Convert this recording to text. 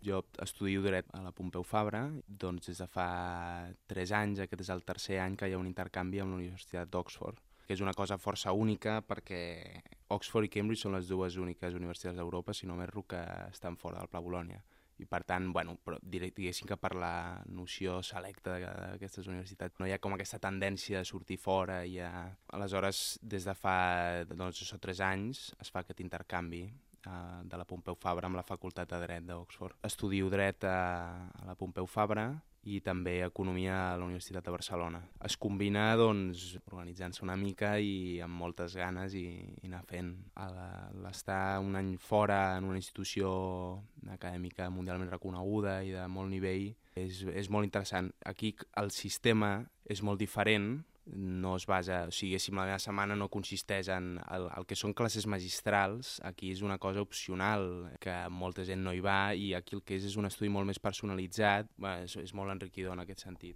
Jo estudio dret a la Pompeu Fabra, doncs des de fa 3 anys, aquest és el tercer any que hi ha un intercanvi amb la Universitat d'Oxford, que és una cosa força única perquè Oxford i Cambridge són les dues úniques universitats d'Europa, si no m'erro, que estan fora del Pla Bologna. I per tant, però diguéssim que per la noció selecta d'aquestes universitats no hi ha com aquesta tendència de sortir fora i aleshores des de fa 3 anys es fa aquest intercanvi de la Pompeu Fabra amb la Facultat de Dret d'Oxford. Estudio dret a la Pompeu Fabra i també economia a la Universitat de Barcelona. Es combina organitzant-se una mica i amb moltes ganes i anar fent. L'estar un any fora en una institució acadèmica mundialment reconeguda i de molt nivell és molt interessant. Aquí el sistema és molt diferent, no es basa, o sigui, la meva setmana no consisteix en el que són classes magistrals, aquí és una cosa opcional, que molta gent no hi va, i aquí el que és un estudi molt més personalitzat, és molt enriquidor en aquest sentit.